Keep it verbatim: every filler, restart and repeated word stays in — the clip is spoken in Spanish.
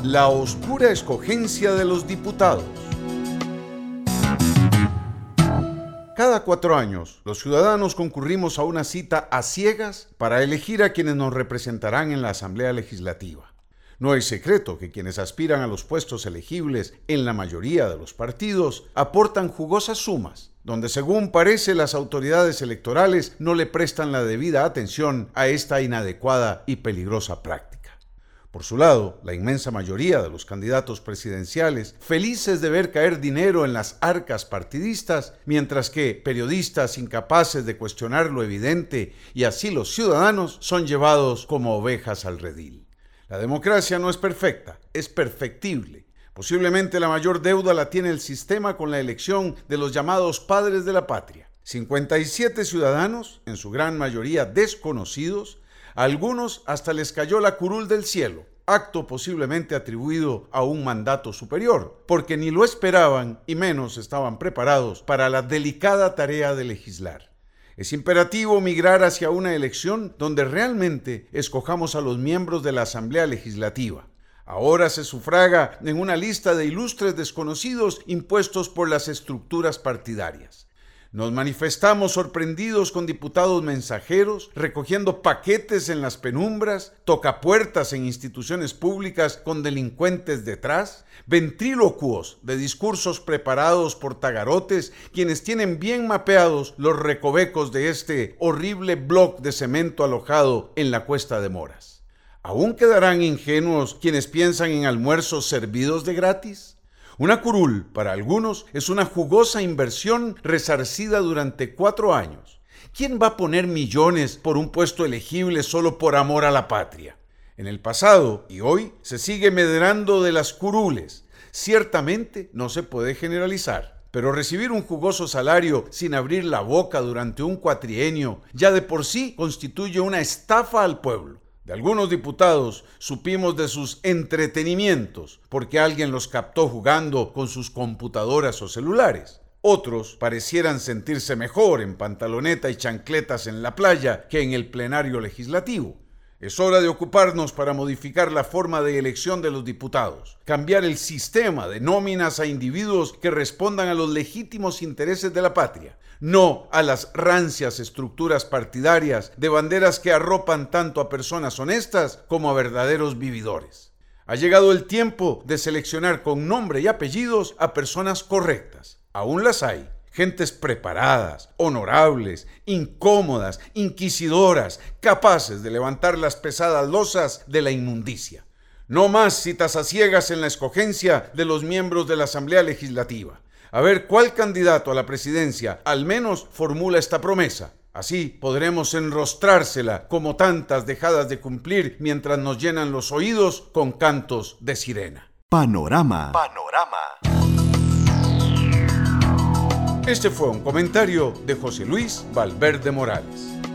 La oscura escogencia de los diputados. Cada cuatro años, los ciudadanos concurrimos a una cita a ciegas para elegir a quienes nos representarán en la Asamblea Legislativa. No es secreto que quienes aspiran a los puestos elegibles en la mayoría de los partidos aportan jugosas sumas, donde según parece las autoridades electorales no le prestan la debida atención a esta inadecuada y peligrosa práctica. Por su lado, la inmensa mayoría de los candidatos presidenciales, felices de ver caer dinero en las arcas partidistas, mientras que periodistas incapaces de cuestionar lo evidente y así los ciudadanos son llevados como ovejas al redil. La democracia no es perfecta, es perfectible. Posiblemente la mayor deuda la tiene el sistema con la elección de los llamados padres de la patria. cincuenta y siete ciudadanos, en su gran mayoría desconocidos, a algunos hasta les cayó la curul del cielo, acto posiblemente atribuido a un mandato superior, porque ni lo esperaban y menos estaban preparados para la delicada tarea de legislar. Es imperativo migrar hacia una elección donde realmente escojamos a los miembros de la Asamblea Legislativa. Ahora se sufraga en una lista de ilustres desconocidos impuestos por las estructuras partidarias. Nos manifestamos sorprendidos con diputados mensajeros, recogiendo paquetes en las penumbras, tocapuertas en instituciones públicas con delincuentes detrás, ventrílocuos de discursos preparados por tagarotes, quienes tienen bien mapeados los recovecos de este horrible bloc de cemento alojado en la Cuesta de Moras. ¿Aún quedarán ingenuos quienes piensan en almuerzos servidos de gratis? Una curul, para algunos, es una jugosa inversión resarcida durante cuatro años. ¿Quién va a poner millones por un puesto elegible solo por amor a la patria? En el pasado y hoy se sigue medrando de las curules. Ciertamente no se puede generalizar, pero recibir un jugoso salario sin abrir la boca durante un cuatrienio ya de por sí constituye una estafa al pueblo. De algunos diputados supimos de sus entretenimientos porque alguien los captó jugando con sus computadoras o celulares. Otros parecieran sentirse mejor en pantaloneta y chancletas en la playa que en el plenario legislativo. Es hora de ocuparnos para modificar la forma de elección de los diputados, cambiar el sistema de nóminas a individuos que respondan a los legítimos intereses de la patria, no a las rancias estructuras partidarias de banderas que arropan tanto a personas honestas como a verdaderos vividores. Ha llegado el tiempo de seleccionar con nombre y apellidos a personas correctas. Aún las hay. Gentes preparadas, honorables, incómodas, inquisidoras, capaces de levantar las pesadas losas de la inmundicia. No más citas a ciegas en la escogencia de los miembros de la Asamblea Legislativa. A ver cuál candidato a la presidencia al menos formula esta promesa. Así podremos enrostrársela como tantas dejadas de cumplir mientras nos llenan los oídos con cantos de sirena. Panorama. Panorama. Este fue un comentario de José Luis Valverde Morales.